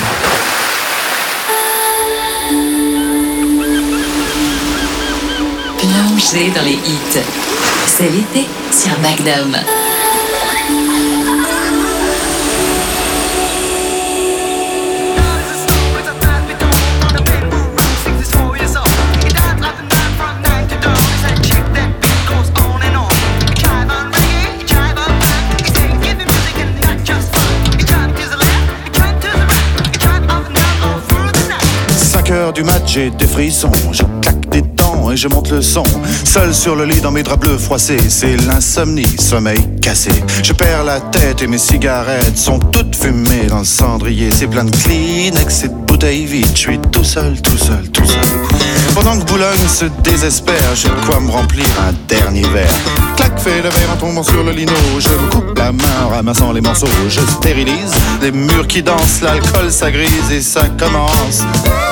Plongez dans les hits. C'est l'été sur Magnum. cinq heures du mat, j'ai des frissons, je claque des dents et je monte le son. Seul sur le lit dans mes draps bleus froissés, c'est l'insomnie, sommeil cassé. Je perds la tête et mes cigarettes sont toutes fumées dans le cendrier. C'est plein de Kleenex et de bouteilles vides, je suis tout seul, tout seul, tout seul. Pendant que Boulogne se désespère, j'ai de quoi me remplir un dernier verre. Clac, fait le verre en tombant sur le lino. Je me coupe la main en ramassant les morceaux. Je stérilise les murs qui dansent, l'alcool ça grise et ça commence.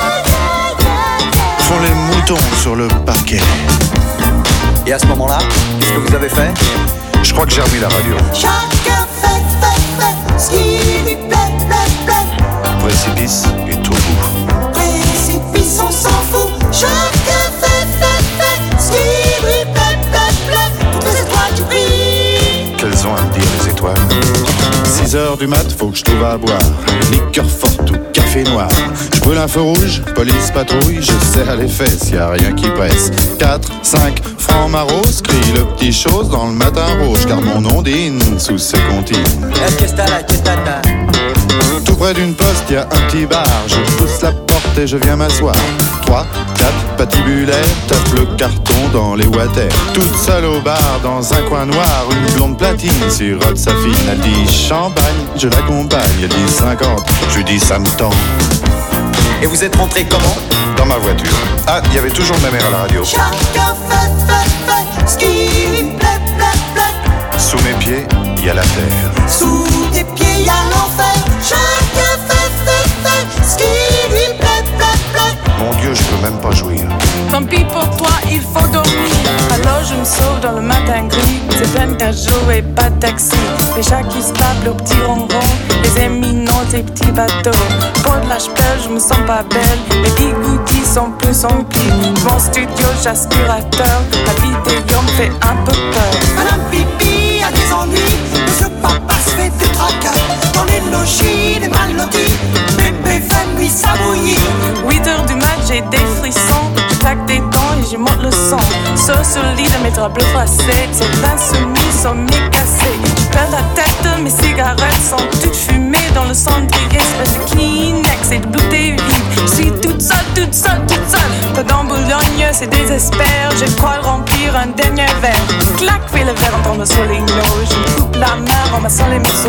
Font les moutons sur le parquet. Et à ce moment-là, qu'est-ce que vous avez fait? Je crois que j'ai remis la radio. Chacun fait, fait, fait ce qui lui plaît, plaît, plaît. Précipice et tout bout. Précipice, on s'en fout. Chacun fait, fait, fait ce qui lui plaît, plaît, plaît. Toutes les étoiles qui brillent. Qu'elles ont à me dire les étoiles. six heures du mat, faut que je trouve à boire. Liqueur forte ou café noir. Je brûle un feu rouge, police patrouille. Je serre les fesses, y a rien qui presse. quatre, cinq, francs maros. Crie le petit chose dans le matin rouge. Car mon ondine sous ses comptines. Tout près d'une poste, y a un petit bar. Je pousse la porte et je viens m'asseoir. trois, quatre, patibulaires. Tape le carton dans les water. Toute seule au bar, dans un coin noir. Une blonde platine sirote sa fine. Elle dit champagne, je l'accompagne. Elle dit cinquante, je lui dis ça me tend. Et vous êtes rentré comment? Dans ma voiture. Ah, il y avait toujours ma mère à la radio. Chacun fait, fait, fait ce qui lui plaît, plaît, plaît. Sous mes pieds, il y a la terre. Sous tes pieds, y a l'enfer. Chacun fait, fait, fait ce qui lui plaît, plaît, plaît. Mon Dieu, je peux même pas jouir. Tant pis pour toi, il faut dormir. Alors je me sauve dans le matin gris. C'est plein de jours et pas de taxi. Les chats qui se tapent le petit ronron. Les éminents, tes petits bateaux. Pour de la chapelle, je me sens pas belle. Les bigoudis sont plus emplis. Mon studio, j'aspirateur. La vidéo me fait un peu peur. Madame Pipi a des ennuis. Monsieur Papa se fait des tracas. Dans les logis, les mal lotis. Bébé fait nuit, ça bouillit. huit heures du mat, j'ai des frissons. Je claque des dents et j'y monte le son. Sur ce lit de mes draps bleus froissés. C'est l'insomnie, sommeil cassé. Je perds la tête, mes cigarettes sont toutes fumées dans le cendrier. Espèce de Kleenex et de bouteilles vides. Je suis toute seule, toute seule, toute seule. Pas dans Boulogne, c'est désespère. J'ai de quoi remplir un dernier verre. Clac, fais le verre en tombant sur les noix. Je me coupe la main en ramassant les morceaux.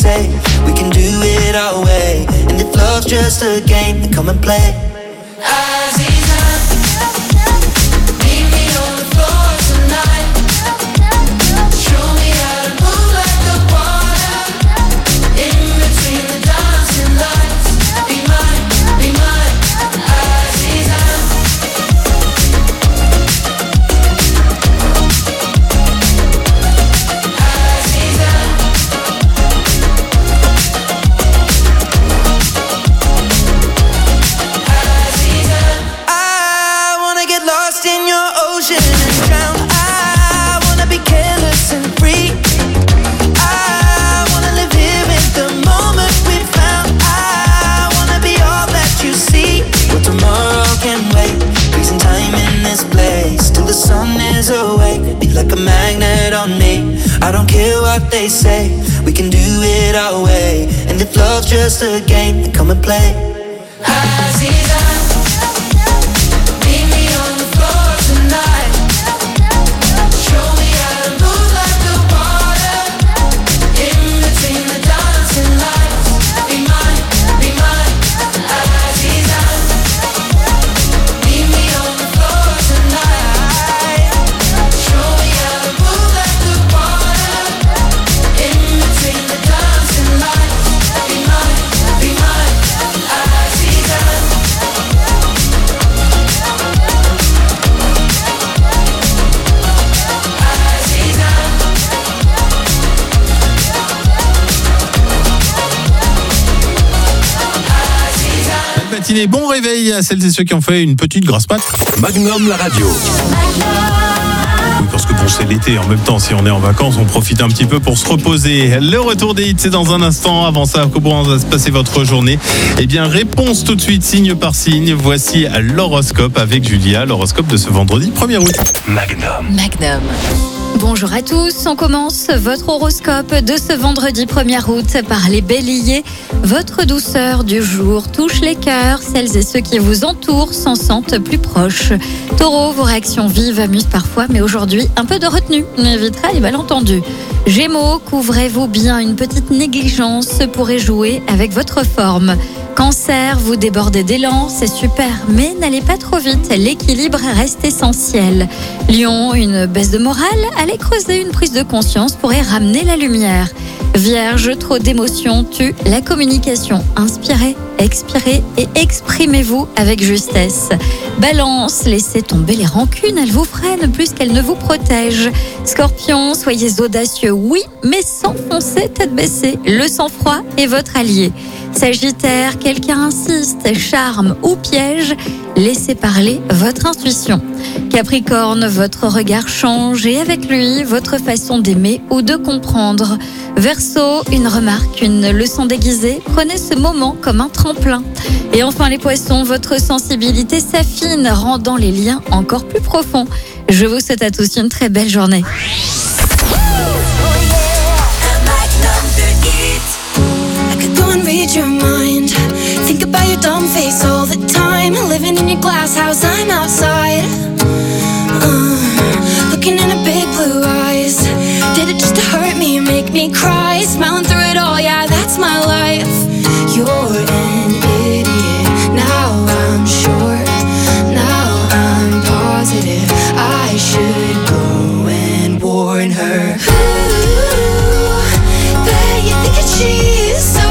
say we can do it our way. And if love's just a game, then come and play. I don't care what they say, we can do it our way. And if love's just a game, then come and play. Aziza, meet me on the floor tonight. Show me how to move like the water. In between the dancing lights. Be mine, be mine, Aziza. Meet me on the floor tonight. Show me how to move like the water. In between the dancing lights. Be mine, be mine, Aziza. Bonne matinée, bon réveil à celles et ceux qui ont fait une petite grasse mat. Magnum la radio. Oui, parce que bon, c'est l'été en même temps. Si on est en vacances, on profite un petit peu pour se reposer. Le retour des hits, c'est dans un instant. Avant ça, comment va se passer votre journée? Eh bien, réponse tout de suite, signe par signe. Voici l'horoscope avec Julia. L'horoscope de ce vendredi premier août. Magnum. Magnum. Bonjour à tous, on commence votre horoscope de ce vendredi premier août par les béliers. Votre douceur du jour touche les cœurs, celles et ceux qui vous entourent s'en sentent plus proches. Taureau, vos réactions vives amusent parfois, mais aujourd'hui, un peu de retenue évitera les malentendus. Gémeaux, couvrez-vous bien, une petite négligence pourrait jouer avec votre forme. Cancer, vous débordez d'élan, c'est super, mais n'allez pas trop vite, l'équilibre reste essentiel. Lion, une baisse de morale, allez creuser, une prise de conscience pourrait ramener la lumière. Vierge, trop d'émotions tue la communication. Inspirez, expirez et exprimez-vous avec justesse. Balance, laissez tomber les rancunes, elles vous freinent plus qu'elles ne vous protègent. Scorpion, soyez audacieux, oui, mais sans foncer tête baissée. Le sang-froid est votre allié. Sagittaire, quelqu'un insiste, charme ou piège, laissez parler votre intuition. Capricorne, votre regard change et avec lui, votre façon d'aimer ou de comprendre. Verseau, une remarque, une leçon déguisée, prenez ce moment comme un tremplin. Et enfin les poissons, votre sensibilité s'affine, rendant les liens encore plus profonds. Je vous souhaite à tous une très belle journée. Read your mind. Think about your dumb face all the time. Living in your glass house, I'm outside. Uh, looking in her big blue eyes. Did it just to hurt me, make me cry? Smiling through it all, yeah, that's my life. You're an idiot. Now I'm sure. Now I'm positive. I should go and warn her. Ooh, bet you think that she's so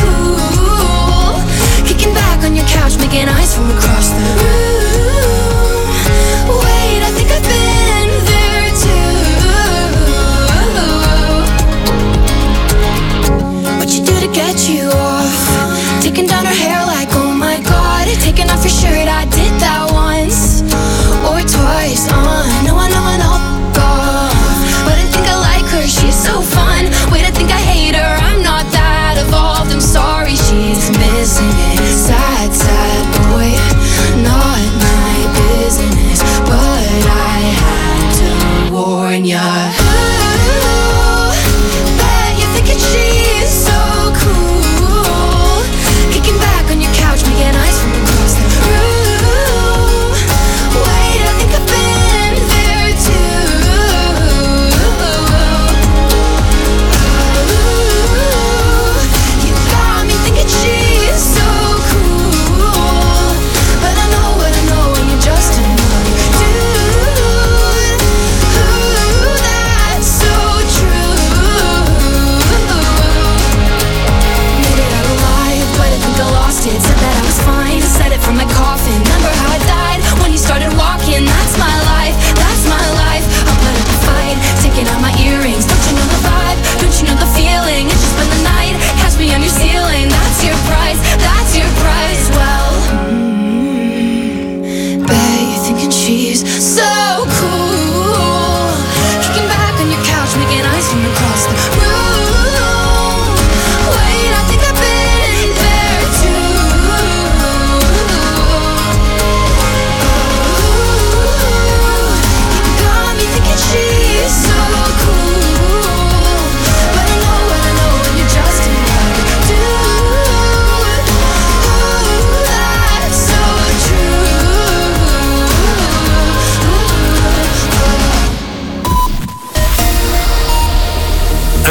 on your couch, making eyes from across the room. Wait, I think I've been there too. What you do to get you off? Taking down her hair like, oh my god. Taking off your shirt, I did that once or twice. Uh, no, I know I know, off. But I think I like her, she's so fun. Wait, I think I hate her, I'm not that evolved. I'm sorry, she's missing it. Sad, sad boy, not my business, but I had to warn ya. Ooh, bet you're thinking she's so cool.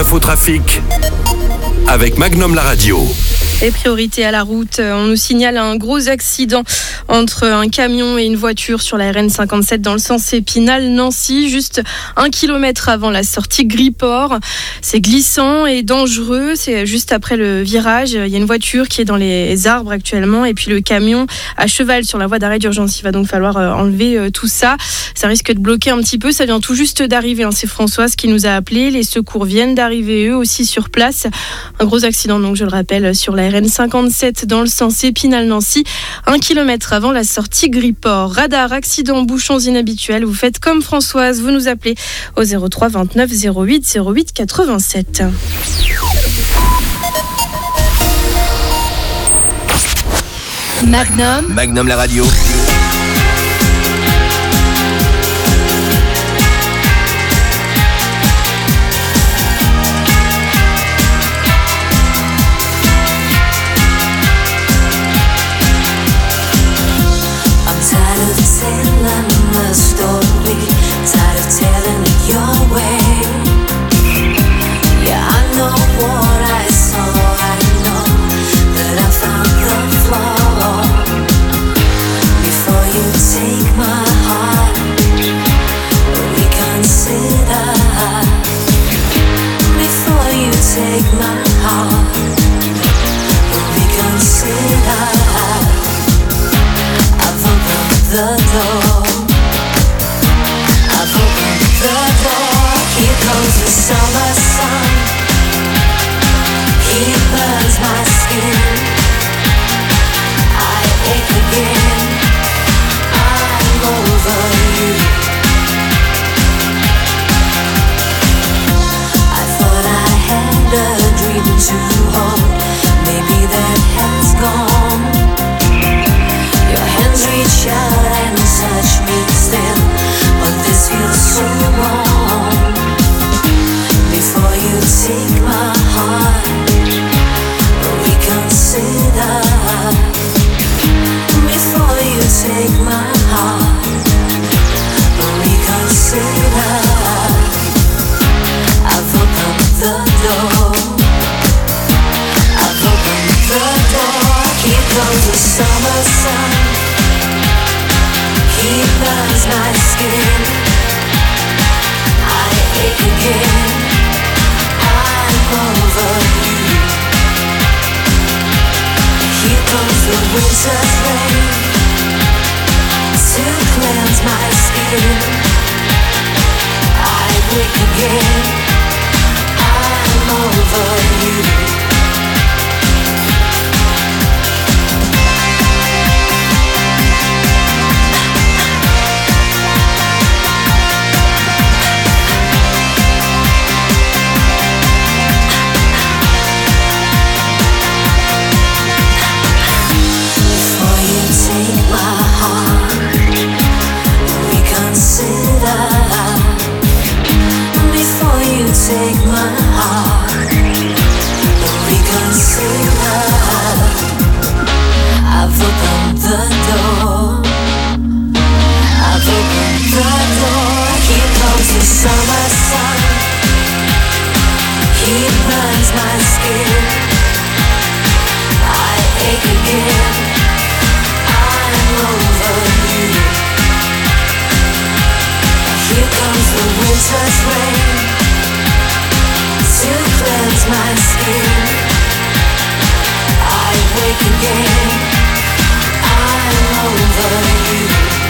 L'infotrafic avec Magnum la radio. Et priorité à la route, on nous signale un gros accident entre un camion et une voiture sur la R N cinquante-sept dans le sens Épinal-Nancy, juste un kilomètre avant la sortie Griport. C'est glissant et dangereux, c'est juste après le virage. Il y a une voiture qui est dans les arbres actuellement et puis le camion à cheval sur la voie d'arrêt d'urgence. Il va donc falloir enlever tout ça. Ça risque de bloquer un petit peu, ça vient tout juste d'arriver. C'est Françoise qui nous a appelé. Les secours viennent d'arriver eux aussi sur place. Un gros accident donc, je le rappelle, sur la R N cinquante-sept dans le sens Épinal-Nancy, un kilomètre avant la sortie Griport. Radar, accident, bouchons inhabituels. Vous faites comme Françoise, vous nous appelez au zéro trois vingt-neuf zéro huit zéro huit quatre-vingt-sept. Magnum. Magnum la radio. Take my heart, reconsider. I've opened the door. I've opened the door. Here comes the summer sun. He burns my skin. I ache again. I'm over you. A dream to hold, maybe that has gone. Your hands reach out and touch me still, but this feels so wrong. Before you take my heart, reconsider. Before you take my heart, reconsider. I've opened the door. I've opened the door. Here comes the summer sun. He burns my skin. I ache again. I'm over you. Here comes the winter's rain to cleanse my skin. I wake again. I'm over you. Before you take my heart, reconsider. Before you take my heart, reconsider. I've opened the door. I've opened the door. Here comes the summer sun. He burns my skin. I ache again. I'm over you. Here comes the winter's rain to cleanse my skin. I wake again. I'm over you.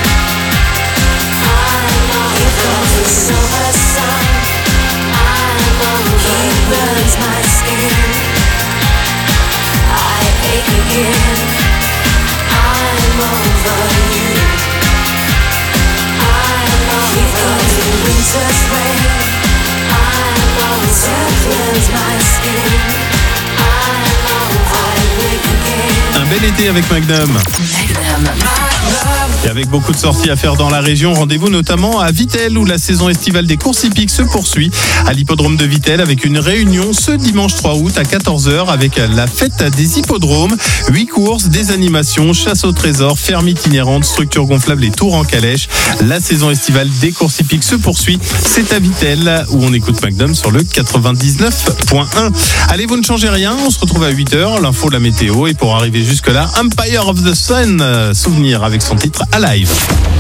I'm over. Here comes the summer sun. I'm over. He burns my skin. I ache again. I'm over you. I'm over. Here comes the winter's rain. I'm over. To cleanse my skin. I'm over. I wake again. Un bel été avec Magnum. Magnum. Et avec beaucoup de sorties à faire dans la région, rendez-vous notamment à Vittel où la saison estivale des courses hippiques se poursuit à l'hippodrome de Vittel avec une réunion ce dimanche trois août à quatorze heures avec la fête des hippodromes. Huit courses, des animations, chasse au trésor, ferme itinérante, structure gonflable et tour en calèche. La saison estivale des courses hippiques se poursuit. C'est à Vittel où on écoute Magnum sur le quatre-vingt-dix-neuf point un. Allez, vous ne changez rien, on se retrouve à huit heures, l'info, la météo et pour arriver jusque-là, Empire of the Sun, euh, souvenir avec son titre Alive.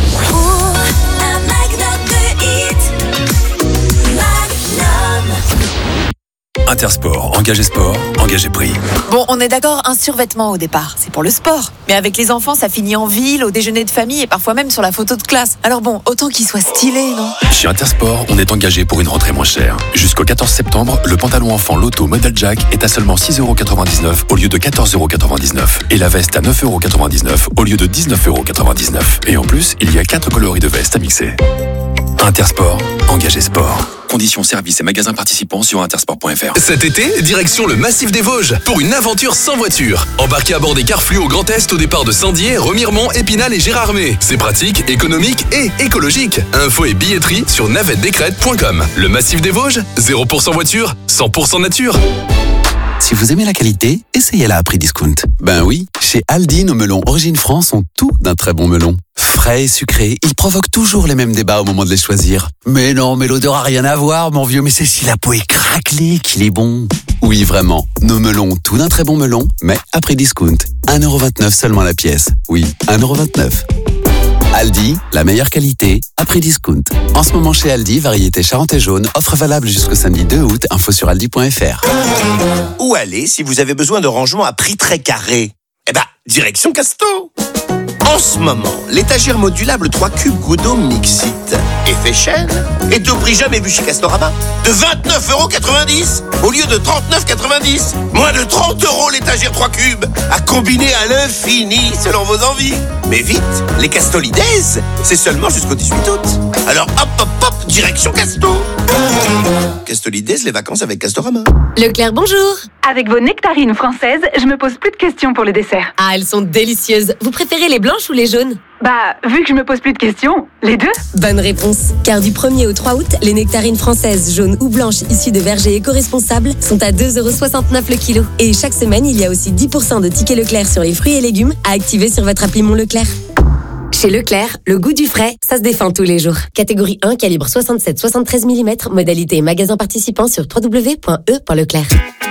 Intersport, engagé sport, engagé prix. Bon, on est d'accord, un survêtement au départ, c'est pour le sport. Mais avec les enfants, ça finit en ville, au déjeuner de famille et parfois même sur la photo de classe. Alors bon, autant qu'il soit stylé, non ? Chez Intersport, on est engagé pour une rentrée moins chère. Jusqu'au quatorze septembre, le pantalon enfant Lotto Model Jack est à seulement six euros quatre-vingt-dix-neuf au lieu de quatorze euros quatre-vingt-dix-neuf. Et la veste à neuf euros quatre-vingt-dix-neuf au lieu de dix-neuf euros quatre-vingt-dix-neuf. Et en plus, il y a quatre coloris de veste à mixer. Intersport, engagé sport. Conditions, services et magasins participants sur intersport point f r. Cet été, direction le Massif des Vosges pour une aventure sans voiture. Embarquez à bord des cars fluo Grand Est au départ de Saint-Dié, Remiremont, Épinal et Gérardmer. C'est pratique, économique et écologique. Info et billetterie sur navette décrète point com. Le Massif des Vosges, zéro pour cent voiture, cent pour cent nature. Si vous aimez la qualité, essayez-la à prix discount. Ben oui, chez Aldi, nos melons Origine France ont tout d'un très bon melon. Frais et sucrés, ils provoquent toujours les mêmes débats au moment de les choisir. Mais non, mais l'odeur a rien à voir, mon vieux, mais c'est si la peau est craquelée qu'il est bon. Oui, vraiment, nos melons ont tout d'un très bon melon, mais à prix discount. un euro vingt-neuf seulement la pièce. Oui, un euro vingt-neuf. Aldi, la meilleure qualité, à prix discount. En ce moment chez Aldi, variété Charente et jaune, offre valable jusqu'au samedi deux août, info sur aldi point f r. Où aller si vous avez besoin de rangement à prix très carré ? Eh ben, direction Casto. En ce moment, l'étagère modulable trois cubes Godot Mixit effet chaîne est au prix jamais vu chez Castorama de vingt-neuf euros quatre-vingt-dix au lieu de trente-neuf euros quatre-vingt-dix. Moins de trente euros l'étagère trois cubes à combiner à l'infini selon vos envies. Mais vite, les Castolidays, c'est seulement jusqu'au dix-huit août. Alors hop hop hop, direction Casto. Castolidays, les vacances avec Castorama. Leclerc, bonjour. Avec vos nectarines françaises, je me pose plus de questions pour le dessert. Ah, elles sont délicieuses. Vous préférez les blanches ou les jaunes ? Bah, vu que je me pose plus de questions, les deux ? Bonne réponse. Car du premier au trois août, les nectarines françaises, jaunes ou blanches, issues de vergers éco-responsables, sont à deux euros soixante-neuf le kilo. Et chaque semaine, il y a aussi dix pour cent de tickets Leclerc sur les fruits et légumes à activer sur votre appli Mon Leclerc. Chez Leclerc, le goût du frais, ça se défend tous les jours. Catégorie un, calibre soixante-sept soixante-treize millimètres, modalité magasin participant sur w w w point e point leclerc.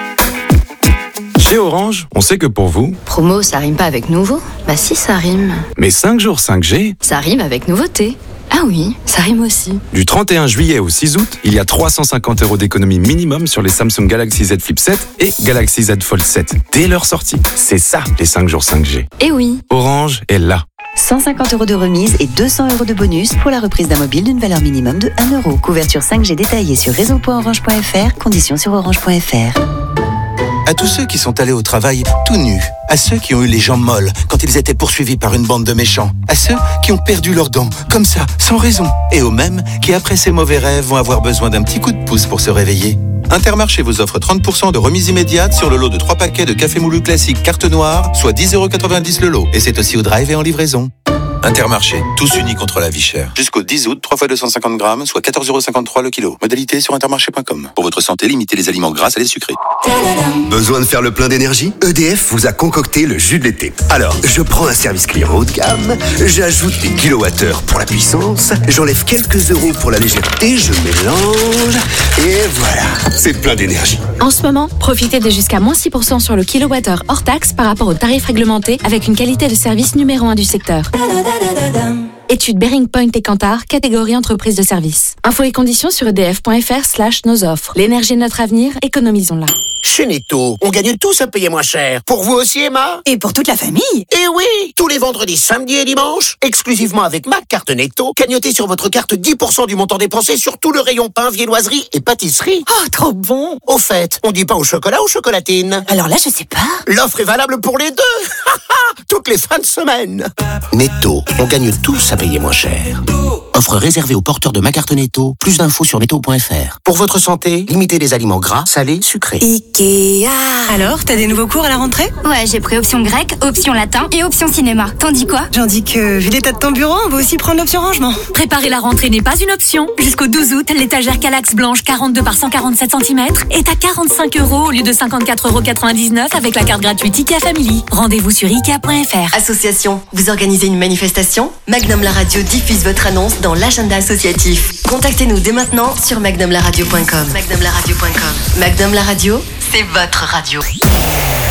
Chez Orange, on sait que pour vous... Promo, ça rime pas avec nouveau ? Bah si, ça rime. Mais cinq jours cinq G... Ça rime avec nouveauté. Ah oui, ça rime aussi. Du trente et un juillet au six août, il y a trois cent cinquante euros d'économie minimum sur les Samsung Galaxy Z Flip sept et Galaxy Z Fold sept dès leur sortie. C'est ça, les cinq jours cinq G. Eh oui. Orange est là. cent cinquante euros de remise et deux cents euros de bonus pour la reprise d'un mobile d'une valeur minimum de un euro. Couverture cinq G détaillée sur réseau point orange point f r, conditions sur orange point f r. À tous ceux qui sont allés au travail tout nus, à ceux qui ont eu les jambes molles quand ils étaient poursuivis par une bande de méchants, à ceux qui ont perdu leurs dents, comme ça, sans raison, et aux mêmes qui, après ces mauvais rêves, vont avoir besoin d'un petit coup de pouce pour se réveiller. Intermarché vous offre trente pour cent de remise immédiate sur le lot de trois paquets de café moulu classique carte noire, soit dix euros quatre-vingt-dix le lot. Et c'est aussi au drive et en livraison. Intermarché, tous unis contre la vie chère. Jusqu'au dix août, trois fois deux cent cinquante grammes, soit quatorze euros cinquante-trois le kilo. Modalité sur intermarché point com. Pour votre santé, limitez les aliments gras à les sucrés. Besoin de faire le plein d'énergie ? E D F vous a concocté le jus de l'été. Alors, je prends un service client haut de gamme, j'ajoute des kilowattheures pour la puissance, j'enlève quelques euros pour la légèreté, je mélange, et voilà, c'est plein d'énergie. En ce moment, profitez de jusqu'à moins six pour cent sur le kilowattheure hors taxe par rapport au tarif réglementé avec une qualité de service numéro un du secteur. Étude Bearing Point et Kantar, catégorie entreprise de service. Infos et conditions sur edf point f r slash nos offres. L'énergie est notre avenir, économisons-la. Chez Netto, on gagne tous à payer moins cher. Pour vous aussi, Emma ? Et pour toute la famille ? Eh oui ! Tous les vendredis, samedis et dimanches, exclusivement avec ma carte Netto, cagnotez sur votre carte dix pour cent du montant dépensé sur tout le rayon pain, viennoiserie et pâtisserie. Oh, trop bon ! Au fait, on dit pas au chocolat ou chocolatine ? Alors là, je sais pas. L'offre est valable pour les deux. Toutes les fins de semaine. Netto, on gagne tous à payer moins cher. Offre réservée aux porteurs de ma carte Netto. Plus d'infos sur netto point f r. Pour votre santé, limitez les aliments gras, salés, sucrés. Ikea. Alors, t'as des nouveaux cours à la rentrée? Ouais, j'ai pris option grec, option latin et option cinéma. T'en dis quoi? J'en dis que, vu l'état de ton bureau, on va aussi prendre l'option rangement. Préparer la rentrée n'est pas une option. Jusqu'au douze août, l'étagère Calax blanche quarante-deux par cent quarante-sept centimètres est à quarante-cinq euros au lieu de cinquante-quatre euros quatre-vingt-dix-neuf avec la carte gratuite Ikea Family. Rendez-vous sur ikea point f r. Association, vous organisez une manifestation? Magnum la radio diffuse votre annonce dans l'agenda associatif. Contactez-nous dès maintenant sur magnum la radio point com. magnum la radio point com. Magnum la radio, c'est votre radio.